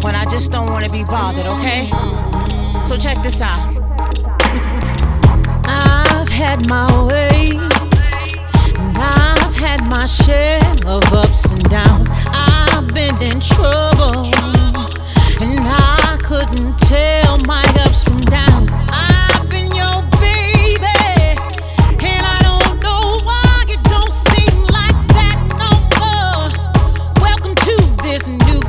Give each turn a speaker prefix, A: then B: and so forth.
A: when I just don't wanna be bothered, okay? So check this out. I've had my